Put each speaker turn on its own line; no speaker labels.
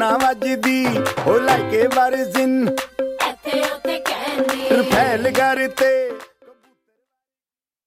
ਨਾ ਵੱਜਦੀ ਹੋ ਲਾਈਕੇ ਵਰਜ਼ਨ ਇੱਥੇ ਉੱਥੇ ਕਹਿੰਦੀ ਰਫੈਲ ਕਰਤੇ